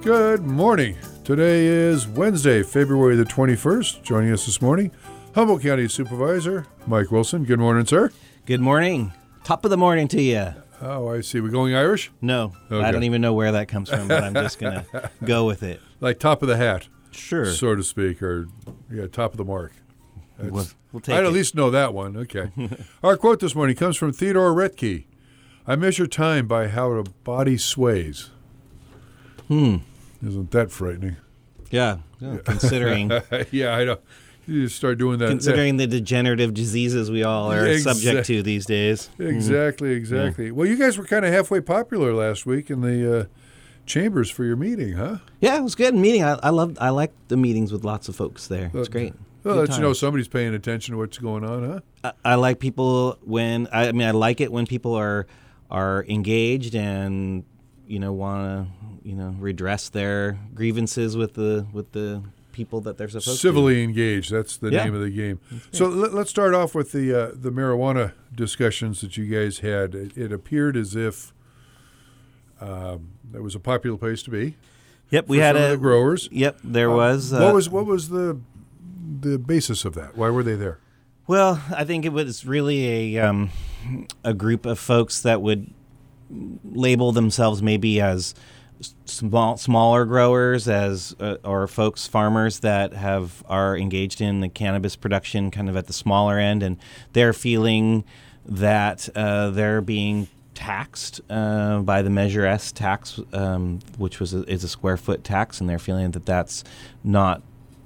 Good morning. Today is Wednesday, February the 21st. Joining us this morning, Humboldt County Supervisor Mike Wilson. Good morning, sir. Good morning. Top of the morning to you. Oh, I see. We going Irish? No, Okay. I don't even know where that comes from, but I'm just going to go with it. Like top of the hat, Sure. so to speak, or top of the mark. We'll take I'd it. at least know that one. Okay. Our quote this morning comes from Theodore Retke. I measure time by how a body sways. Isn't that frightening? Yeah, considering Yeah, I know. You just start doing that. considering the degenerative diseases we all are subject to these days. Exactly. Well, you guys were kind of halfway popular last week in the chambers for your meeting, huh? Yeah, it was good meeting. I like the meetings with lots of folks there. It's great. Well, Good let you know times. somebody's paying attention to what's going on, huh? I like people when I like it when people are engaged and want to redress their grievances with the people that they're supposed to. Civilly engaged. That's the Yeah. name of the game. So let's start off with the marijuana discussions that you guys had. It appeared as if it was a popular place to be. Yep, we for had some of the growers. Yep, there was. What was the basis of that? Why were they there? Well, I think it was really a group of folks that would label themselves maybe as smaller growers, or farmers that are engaged in the cannabis production kind of at the smaller end, and they're feeling that they're being taxed by the Measure S tax, which is a square foot tax, and they're feeling that that's not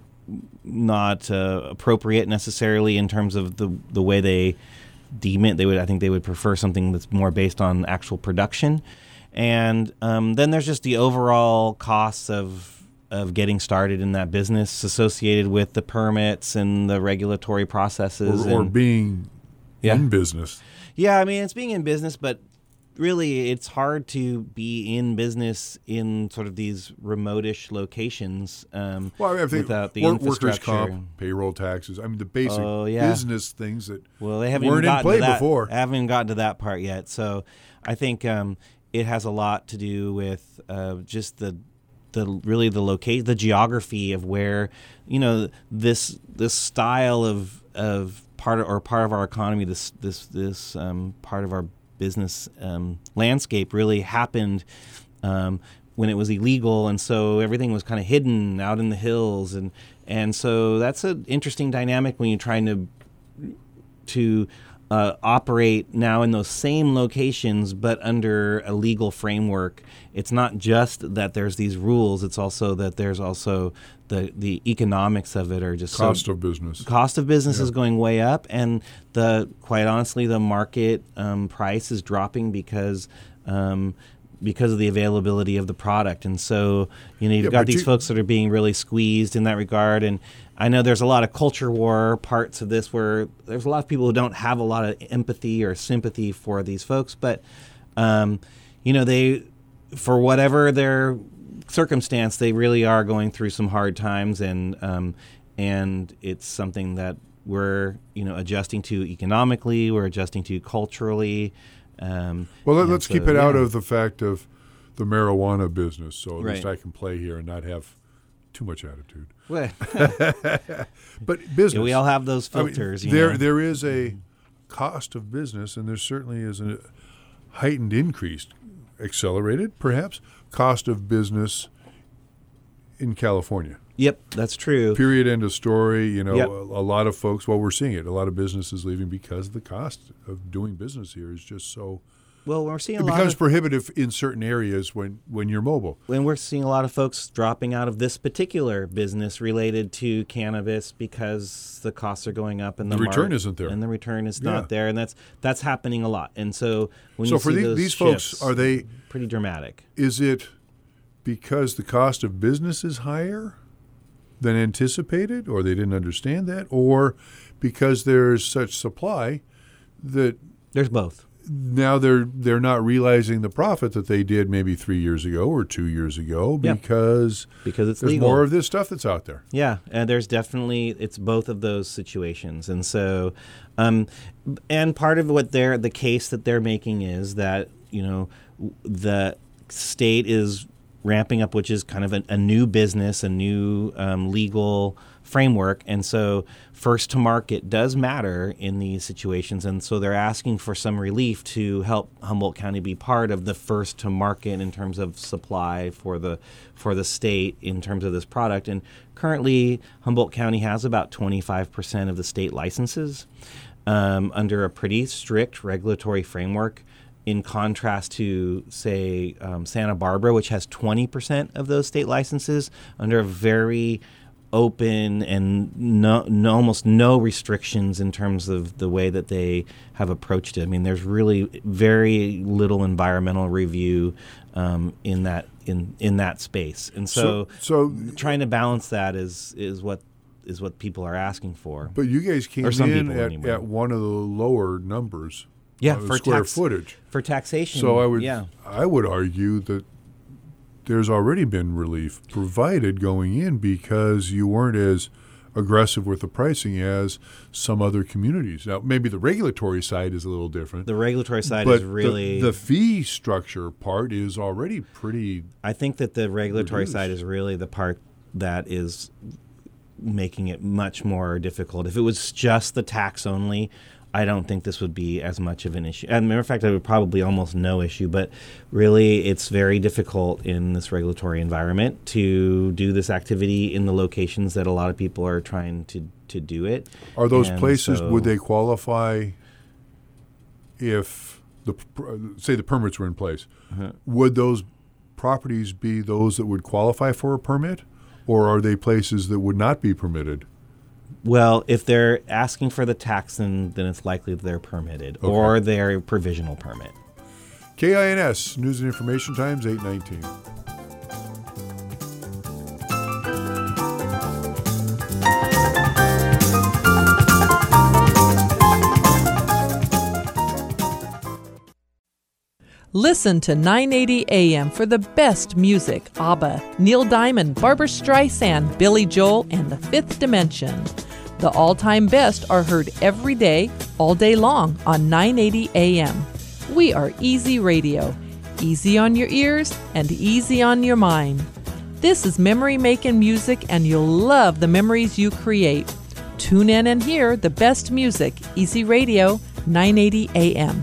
appropriate necessarily in terms of the way they deem it. I think they would prefer something that's more based on actual production. And then there's just the overall costs of getting started in that business associated with the permits and the regulatory processes. Or being Yeah. in business. Yeah, I mean, it's being in business, but really it's hard to be in business in sort of these remote-ish locations Well, I think without the workers' infrastructure. comp, payroll taxes. I mean, the basic Oh, yeah. business things that Well, they haven't weren't even in gotten play to that. before. Haven't even gotten to that part yet. So I think it has a lot to do with just the location, the geography of where this style of part of our economy, this part of our business landscape really happened when it was illegal, and so everything was kind of hidden out in the hills, and so that's an interesting dynamic when you're trying to operate now in those same locations, but under a legal framework. It's not just that there's these rules; it's also that there's also the economics of it are just Cost of business. Cost of business is going way up, and quite honestly, the market price is dropping because of the availability of the product. And so, you've got these folks that are being really squeezed in that regard. And I know there's a lot of culture war parts of this where there's a lot of people who don't have a lot of empathy or sympathy for these folks, but they, for whatever their circumstance, they really are going through some hard times, and it's something that we're adjusting to economically, we're adjusting to culturally. Well, let's keep it out of the fact of the marijuana business, so at least I can play here and not have too much attitude. Well, But business. we all have those filters. There is a cost of business, and there certainly is a heightened increase, accelerated perhaps, cost of business in California. Yep, that's true. Period, end of story. Yep. A lot of folks, we're seeing it. A lot of businesses leaving because the cost of doing business here is just so. Well, we're seeing It becomes prohibitive in certain areas when you're mobile. when we're seeing a lot of folks dropping out of this particular business related to cannabis because the costs are going up and The return isn't there. and the return is not there, and that's happening a lot. And so when So you for see those these folks, shifts, are they? pretty dramatic? Is it because the cost of business is higher than anticipated, or they didn't understand that, or because there's such supply that There's both. now they're not realizing the profit that they did maybe 3 years ago or 2 years ago because it's there's legal. more of this stuff that's out there. Yeah, and there's definitely, it's both of those situations. And so, and part of what the case that they're making is that, the state is ramping up, which is kind of a new business, a new legal framework. And so first to market does matter in these situations. And so they're asking for some relief to help Humboldt County be part of the first to market in terms of supply for the state in terms of this product. And currently, Humboldt County has about 25% of the state licenses under a pretty strict regulatory framework, in contrast to, say, Santa Barbara, which has 20% of those state licenses under a very open and almost no restrictions in terms of the way that they have approached it. I mean, there's really very little environmental review in that space, and so trying to balance that is what people are asking for. But you guys came in at one of the lower numbers. Yeah, for square footage for taxation. So I would argue that there's already been relief provided going in because you weren't as aggressive with the pricing as some other communities. Now, maybe the regulatory side is a little different. The regulatory side but is really... The fee structure part is already pretty... I think that the regulatory side is really the part that is making it much more difficult. If it was just the tax only, I don't think this would be as much of an issue. As a matter of fact, it would probably almost no issue. But really, it's very difficult in this regulatory environment to do this activity in the locations that a lot of people are trying to do it. Are those places, would they qualify if, say the permits were in place? Would those properties be those that would qualify for a permit? Or are they places that would not be permitted? Well, if they're asking for the tax, then it's likely that they're permitted, or they're a provisional permit. KINS, News and Information Times, 819. Listen to 980 AM for the best music. ABBA, Neil Diamond, Barbra Streisand, Billy Joel, and The Fifth Dimension. The all-time best are heard every day, all day long on 980 AM. We are Easy Radio. Easy on your ears and easy on your mind. This is memory-making music, and you'll love the memories you create. Tune in and hear the best music. Easy Radio, 980 AM.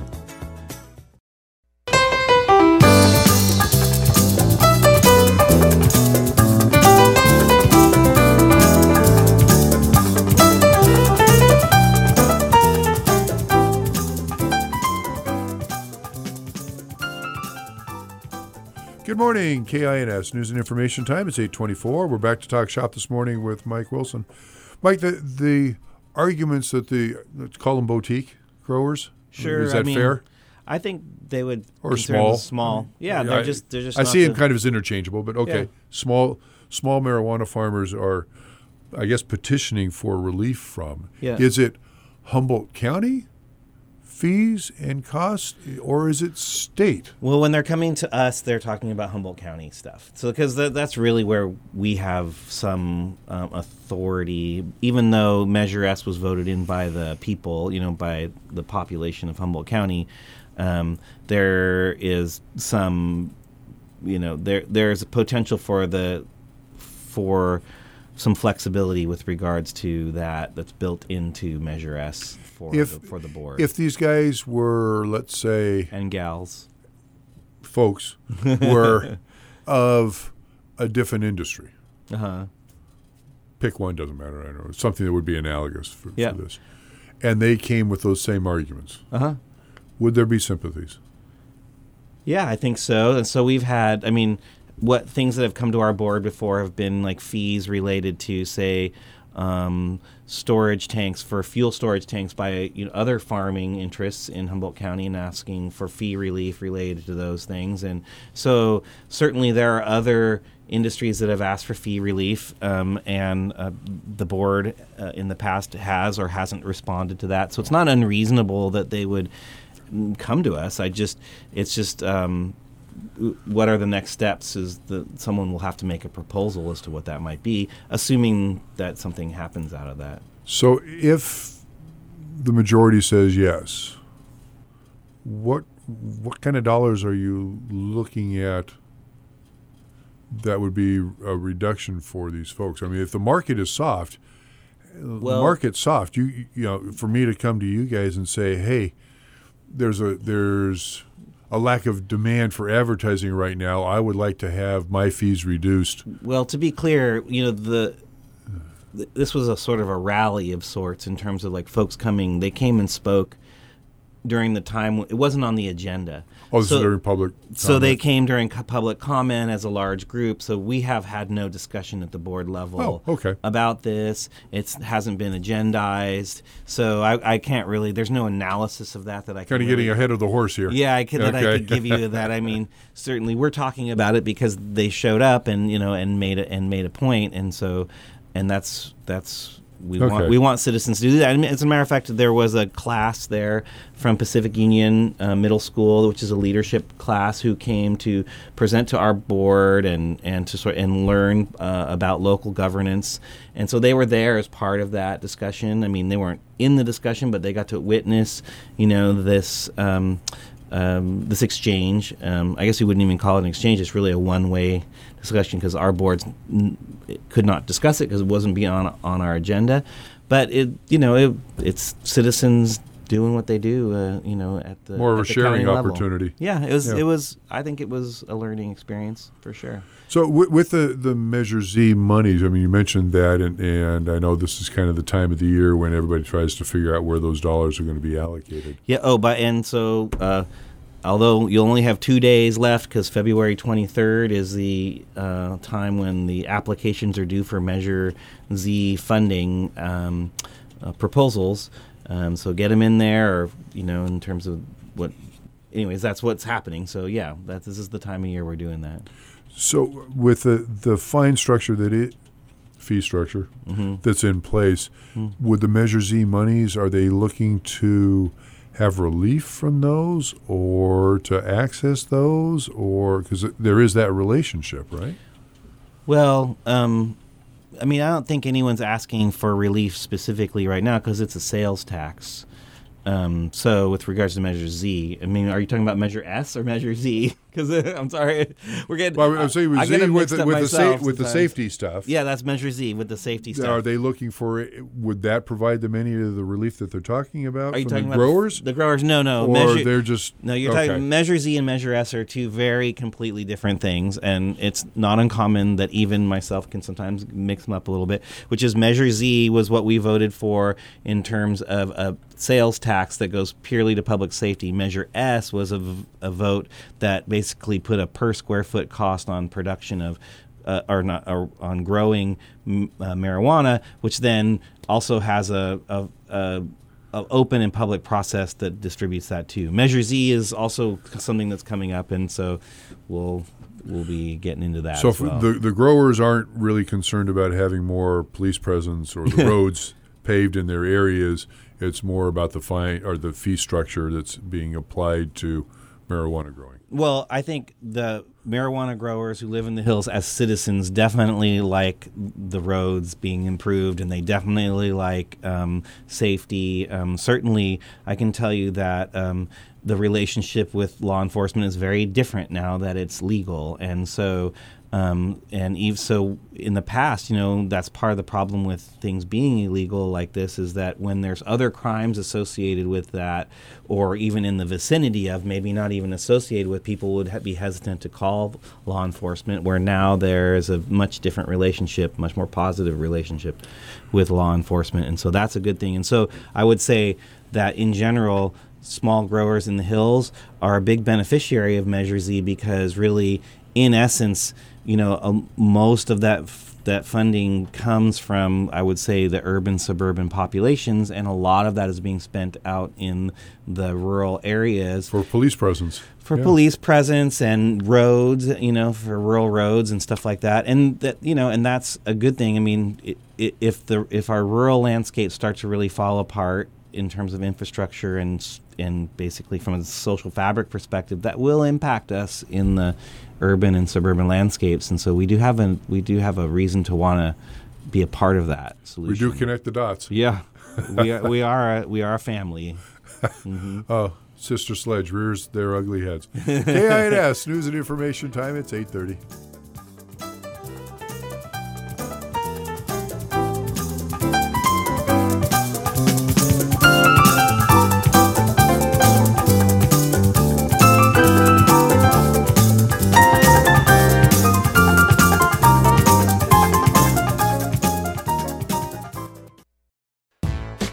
Good morning, KINS, News and Information Time. It's 8:24. We're back to talk shop this morning with Mike Wilson. Mike, the arguments that let's call them boutique growers. Sure, is that fair? I think they would or consider small. them small. Yeah, they're just. I see them kind of as interchangeable, but okay. Yeah. Small marijuana farmers are, I guess, petitioning for relief from. Yeah. Is it Humboldt County fees and costs, or is it state? Well, when they're coming to us, they're talking about Humboldt County stuff. So, because that's really where we have some authority, even though Measure S was voted in by the people, by the population of Humboldt County. There is some, there's a potential for some flexibility with regards to that's built into Measure S for the board. If these guys were, let's say, and gals, folks were of a different industry, pick one, doesn't matter. I don't know, something that would be analogous for this, and they came with those same arguments. Would there be sympathies? Yeah, I think so. And so we've had, what things that have come to our board before have been like fees related to, say, storage tanks for fuel storage tanks by other farming interests in Humboldt County, and asking for fee relief related to those things. And so certainly there are other industries that have asked for fee relief, and the board in the past has or hasn't responded to that. So it's not unreasonable that they would come to us. It's just what are the next steps is that someone will have to make a proposal as to what that might be, assuming that something happens out of that. So if the majority says yes, what kind of dollars are you looking at that would be a reduction for these folks. I mean, if the market is soft, the market's soft. You know, for me to come to you guys and say, hey, there's a lack of demand for advertising right now. I would like to have my fees reduced. Well, to be clear, you know, this was a sort of a rally of sorts in terms of like folks coming. They came and spoke during the time. It wasn't on the agenda. Oh, this is during public comment. So they came during public comment as a large group. So we have had no discussion at the board level about this. It hasn't been agendized. So I can't really, there's no analysis of that I can kind of getting ahead of the horse here. Yeah, I could give you that. I mean, certainly we're talking about it because they showed up and, you know, and made a point. And so, and that's we want citizens to do that. I mean, as a matter of fact, there was a class there from Pacific Union Middle School, which is a leadership class, who came to present to our board and to learn about local governance. And so they were there as part of that discussion. I mean, they weren't in the discussion, but they got to witness, you know, this exchange. I guess you wouldn't even call it an exchange. It's really a one-way discussion because our boards could not discuss it because it wasn't on our agenda. But it's citizens doing what they do. You know, at the more of at a the sharing county level. opportunity. Yeah, it was. Yeah. It was. I think it was a learning experience for sure. So with the Measure Z monies, I mean, you mentioned that, and I know this is kind of the time of the year when everybody tries to figure out where those dollars are going to be allocated. Yeah. Although you'll only have 2 days left because February 23rd is the time when the applications are due for Measure Z funding proposals. So get them in there, or, you know, in terms of what. Anyways, that's what's happening. So yeah, this is the time of year we're doing that. So with the fine structure fee structure that's in place, with the Measure Z monies, are they looking to have relief from those or to access those, or because there is that relationship, right? Well, I mean, I don't think anyone's asking for relief specifically right now because it's a sales tax. So with regards to Measure Z, I mean, are you talking about Measure S or Measure Z? Because I'm sorry, we're getting. Well, I'm saying with Z with the safety stuff. Yeah, that's Measure Z with the safety stuff. Are they looking for? Would that provide them any of the relief that they're talking about? Are you talking about growers? The growers? No. Or they're just You're talking Measure Z and Measure S are two very completely different things, and it's not uncommon that even myself can sometimes mix them up a little bit. Which is Measure Z was what we voted for in terms of a sales tax that goes purely to public safety. Measure S was a vote that basically put a per square foot cost on production of on growing marijuana, which then also has a open and public process that distributes that too. Measure Z is also something that's coming up, and so we'll be getting into that. So as well. The growers aren't really concerned about having more police presence or the roads paved in their areas. It's more about the fine or the fee structure that's being applied to marijuana growing. Well, I think the marijuana growers who live in the hills as citizens definitely like the roads being improved, and they definitely like safety. Certainly, I can tell you that the relationship with law enforcement is very different now that it's legal. And so in the past, you know, that's part of the problem with things being illegal like this is that when there's other crimes associated with that, or even in the vicinity of, maybe not even associated with, people would be hesitant to call law enforcement, where now there's a much different relationship, much more positive relationship with law enforcement. And so that's a good thing. And so I would say that in general, small growers in the hills are a big beneficiary of Measure Z because really, in essence, you know, most of that funding comes from, I would say, the urban suburban populations, and a lot of that is being spent out in the rural areas for police presence. Police presence and roads, you know, for rural roads and stuff like that, and that, you know, and that's a good thing. I mean, if our rural landscape starts to really fall apart in terms of infrastructure and basically from a social fabric perspective, that will impact us in the urban and suburban landscapes. And so we do have a reason to want to be a part of that solution. We do connect the dots. Yeah, we are a family. Mm-hmm. Oh, Sister Sledge rears their ugly heads. KINS News and Information Time. It's 8:30.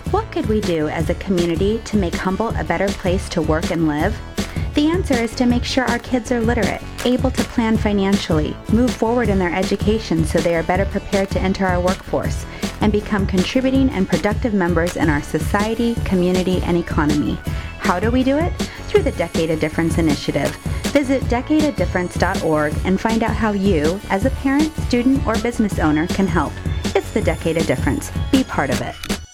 What could we do as a community to make Humboldt a better place to work and live? The answer is to make sure our kids are literate, able to plan financially, move forward in their education so they are better prepared to enter our workforce, and become contributing and productive members in our society, community, and economy. How do we do it? Through the Decade of Difference initiative. Visit decadeofdifference.org and find out how you, as a parent, student, or business owner, can help. It's the Decade of Difference. Be part of it.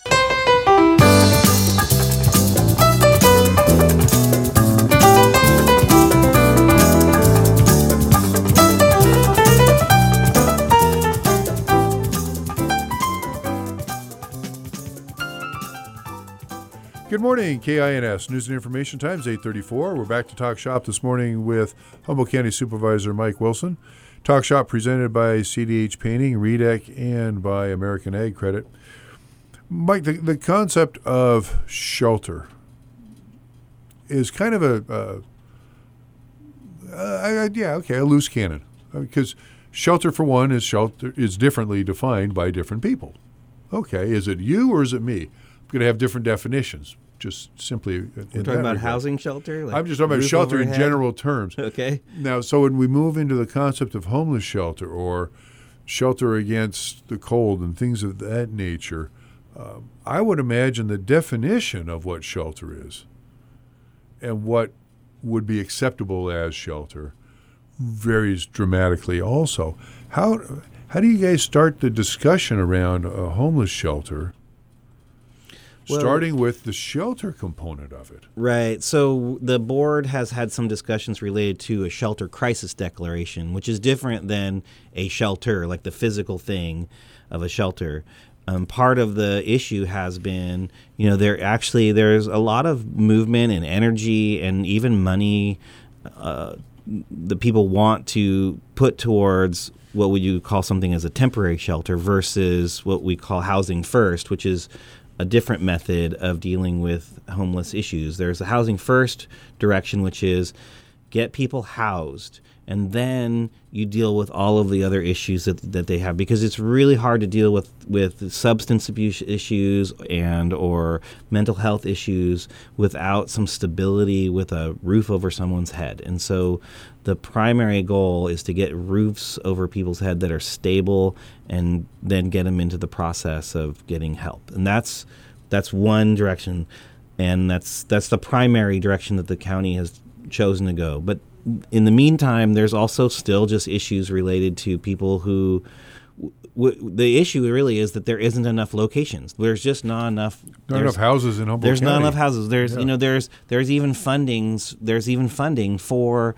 Good morning, KINS News and Information Times, 8:34. We're back to Talk Shop this morning with Humboldt County Supervisor Mike Wilson. Talk Shop presented by CDH Painting, REDEC, and by American Ag Credit. Mike, the concept of shelter is kind of a loose cannon. Because shelter, for one, is differently defined by different people. Okay, is it you or is it me? I'm going to have different definitions. Just simply We're talking about housing shelter? I'm just talking about shelter in general terms. Okay. Now, so when we move into the concept of homeless shelter or shelter against the cold and things of that nature, I would imagine the definition of what shelter is and what would be acceptable as shelter varies dramatically also. How do you guys start the discussion around a homeless shelter? Well, starting with the shelter component of it. Right. So the board has had some discussions related to a shelter crisis declaration, which is different than a shelter, like the physical thing of a shelter. Part of the issue has been, there's a lot of movement and energy and even money that people want to put towards what would you call something as a temporary shelter versus what we call housing first, which is a different method of dealing with homeless issues. There's a housing first direction, which is get people housed, and then you deal with all of the other issues that they have, because it's really hard to deal with substance abuse issues and or mental health issues without some stability with a roof over someone's head. And so the primary goal is to get roofs over people's head that are stable and then get them into the process of getting help. And that's one direction, and that's the primary direction that the county has chosen to go. But in the meantime, there's also still just issues related to people who the issue really is that there isn't enough locations. There's just not enough. Not enough houses in Humboldt There's County. not enough houses. There's there's even funding for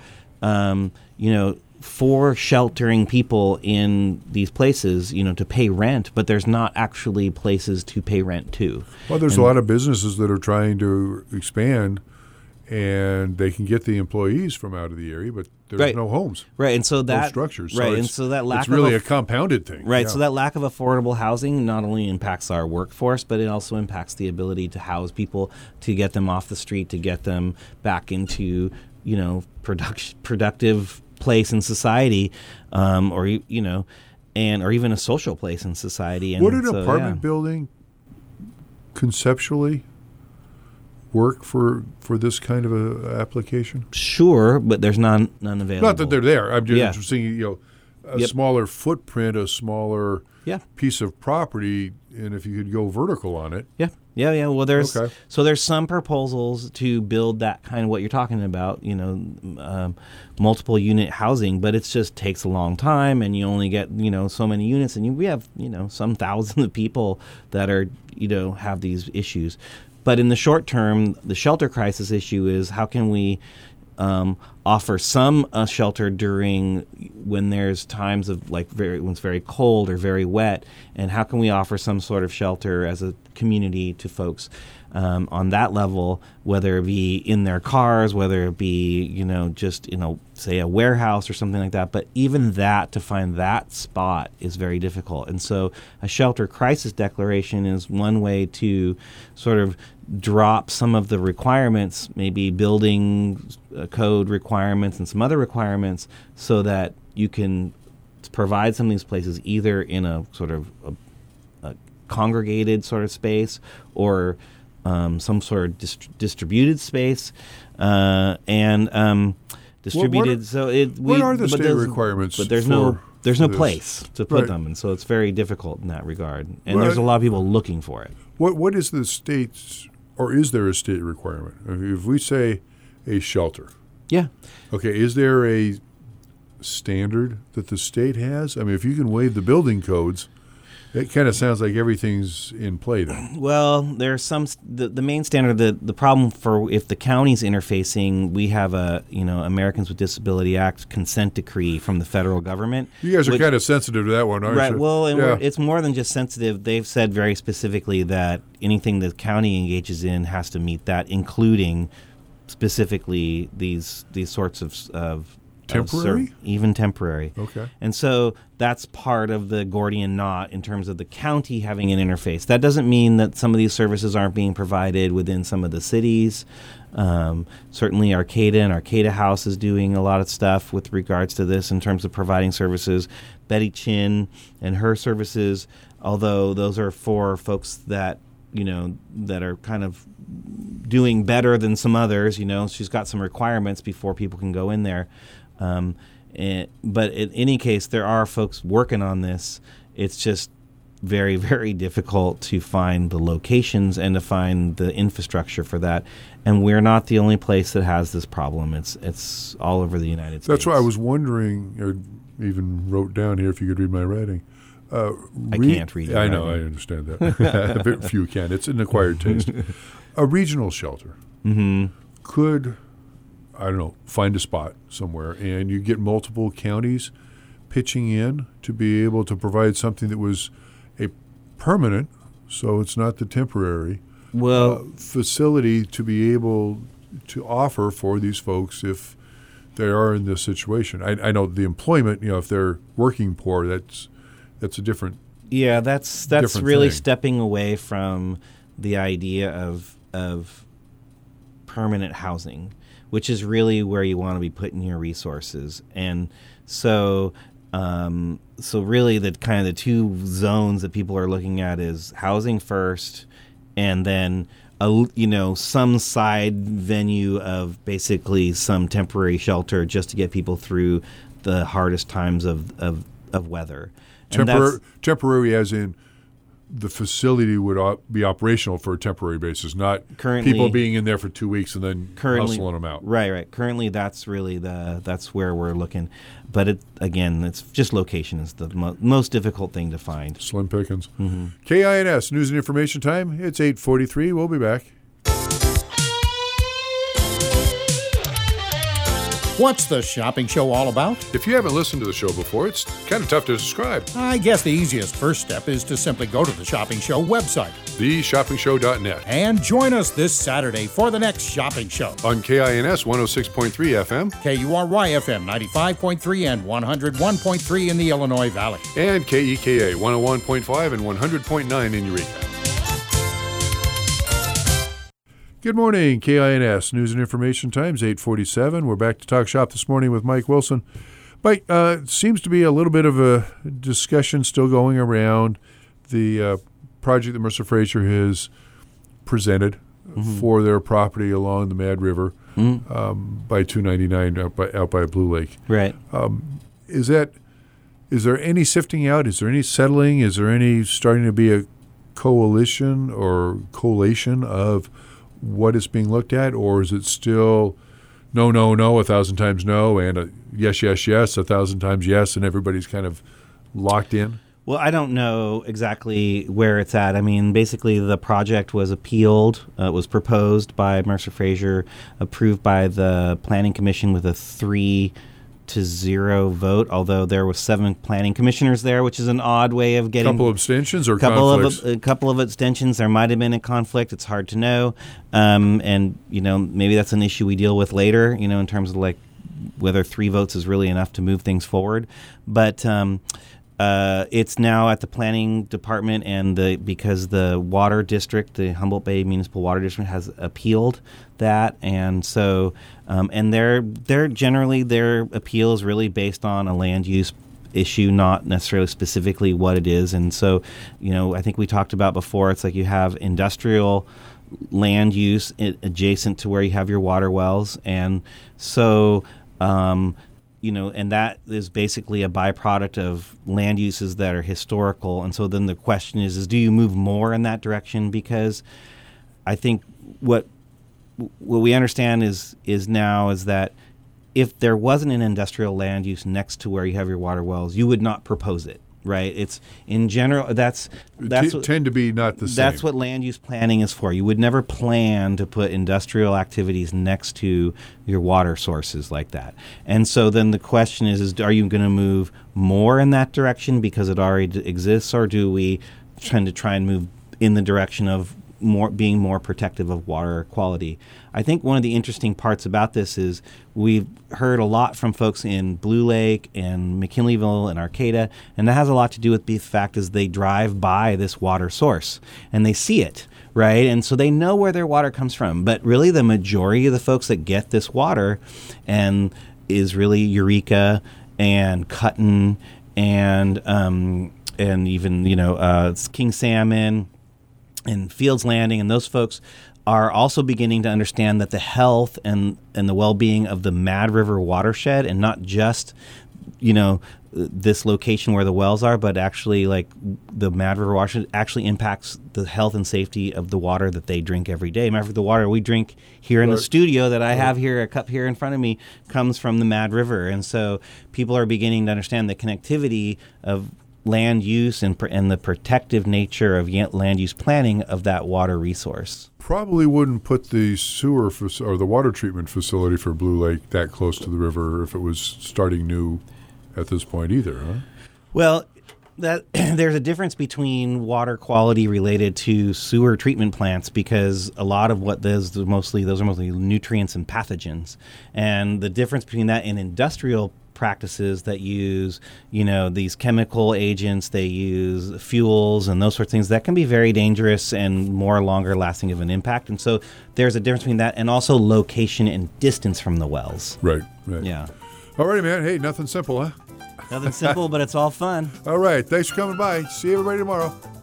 for sheltering people in these places, to pay rent, but there's not actually places to pay rent to. Well, there's a lot of businesses that are trying to expand, and they can get the employees from out of the area, but there's no homes, right? And so no structures, right? So and so that lack it's really a compounded thing, right? Yeah. So that lack of affordable housing not only impacts our workforce, but it also impacts the ability to house people, to get them off the street, to get them back into productive place in society, or even a social place in society. And would an apartment building conceptually work for this kind of a application? Sure, but there's none available. Not that they're there. I'm just saying, smaller footprint, a smaller piece of property, and if you could go vertical on it. Yeah. Well, there's some proposals to build that kind of what you're talking about, multiple unit housing, but it just takes a long time, and you only get so many units, and we have some thousands of people that are have these issues. But in the short term, the shelter crisis issue is how can we offer some shelter during when there's times of when it's very cold or very wet, and how can we offer some sort of shelter as a community to folks on that level, whether it be in their cars, whether it be just say a warehouse or something like that. But even that, to find that spot is very difficult. And so a shelter crisis declaration is one way to sort of drop some of the requirements, maybe building code requirements and some other requirements, so that you can provide some of these places either in a sort of congregated sort of space or some sort of distributed space, distributed. What are the state requirements? But there's no place to put them, and so it's very difficult in that regard. And there's a lot of people looking for it. What is the state's, or is there a state requirement? If we say a shelter, yeah, okay, is there a standard that the state has? I mean, if you can waive the building codes, it kind of sounds like everything's in play then. Well, there's the main standard. The problem for if the county's interfacing, we have a Americans with Disability Act consent decree from the federal government. You guys are kind of sensitive to that one, aren't you? Right. Well, and it's more than just sensitive. They've said very specifically that anything the county engages in has to meet that, including specifically these sorts of temporary? Even temporary. Okay. And so that's part of the Gordian knot in terms of the county having an interface. That doesn't mean that some of these services aren't being provided within some of the cities. Certainly Arcata and Arcata House is doing a lot of stuff with regards to this in terms of providing services. Betty Chin and her services, although those are for folks that that are kind of doing better than some others. She's got some requirements before people can go in there. But in any case, there are folks working on this. It's just very, very difficult to find the locations and to find the infrastructure for that. And we're not the only place that has this problem. It's all over the United States. That's why I was wondering, or even wrote down here if you could read my writing. I can't read it. I know, I understand that. Very few can. It's an acquired taste. A regional shelter could, I don't know, find a spot somewhere, and you get multiple counties pitching in to be able to provide something that was a permanent, so it's not the temporary, facility to be able to offer for these folks if they are in this situation. I know the employment, if they're working poor, that's a different. Yeah, that's really stepping away from the idea of permanent housing, which is really where you want to be putting your resources. And so really the kind of the two zones that people are looking at is housing first, and then some side venue of basically some temporary shelter just to get people through the hardest times of weather. Temporary as in the facility would be operational for a temporary basis, not people being in there for 2 weeks and then hustling them out. Right. Currently, that's really that's where we're looking. But it's just location is the most difficult thing to find. Slim pickings. Mm-hmm. KINS News and Information Time. It's 8:43. We'll be back. What's the shopping show all about? If you haven't listened to the show before, it's kind of tough to describe. I guess the easiest first step is to simply go to the Shopping Show website, theshoppingshow.net, and join us this Saturday for the next shopping show. On KINS 106.3 FM, KURY FM 95.3 and 101.3 in the Illinois Valley, and KEKA 101.5 and 100.9 in Eureka. Good morning, KINS News and Information Times, 8:47. We're back to Talk Shop this morning with Mike Wilson. Mike, seems to be a little bit of a discussion still going around the project that Mercer Fraser has presented for their property along the Mad River by 299 out by Blue Lake. Right. Is there any sifting out? Is there any settling? Is there any starting to be a coalition or collation of what is being looked at, or is it still no, 1,000 times no, and a yes, 1,000 times yes, and everybody's kind of locked in? Well, I don't know exactly where it's at. I mean, basically the project was appealed. It was proposed by Mercer Fraser, approved by the Planning Commission with a 3-0 vote, although there were 7 planning commissioners there, which is an odd way of getting... Couple abstentions or conflicts? A couple of abstentions. There might have been a conflict. It's hard to know. And, maybe that's an issue we deal with later, in terms of whether 3 votes is really enough to move things forward. But it's now at the planning department, and because the water district, the Humboldt Bay Municipal Water District, has appealed that, and so and their appeal is really based on a land use issue, not necessarily specifically what it is. And so, I think we talked about before, it's like you have industrial land use adjacent to where you have your water wells. And so, and that is basically a byproduct of land uses that are historical. And so then the question is do you move more in that direction? Because I think what we understand is that if there wasn't an industrial land use next to where you have your water wells, you would not propose it, right? It's in general that's what, tend to be not the same. That's what land use planning is for. You would never plan to put industrial activities next to your water sources like that. And so then the question is are you going to move more in that direction because it already exists, or do we tend to try and move in the direction of being more protective of water quality? I think one of the interesting parts about this is we've heard a lot from folks in Blue Lake and McKinleyville and Arcata, and that has a lot to do with the fact is they drive by this water source and they see it, right? And so they know where their water comes from. But really the majority of the folks that get this water and is really Eureka and Cutton and even King Salmon and Fields Landing, and those folks are also beginning to understand that the health and the well-being of the Mad River watershed, and not just, this location where the wells are, but actually like the Mad River watershed actually impacts the health and safety of the water that they drink every day. Matter of fact, the water we drink here in the studio that I have here, a cup here in front of me, comes from the Mad River. And so people are beginning to understand the connectivity of land use and the protective nature of land use planning of that water resource. Probably wouldn't put the sewer or the water treatment facility for Blue Lake that close to the river if it was starting new at this point either, huh? Well, there's a difference between water quality related to sewer treatment plants, because a lot of what those are mostly nutrients and pathogens, and the difference between that and industrial practices that use, these chemical agents, they use fuels and those sorts of things that can be very dangerous and more longer lasting of an impact. And so there's a difference between that and also location and distance from the wells. Right. Yeah. All righty, man. Hey, nothing simple, huh? Nothing simple, but it's all fun. All right. Thanks for coming by. See everybody tomorrow.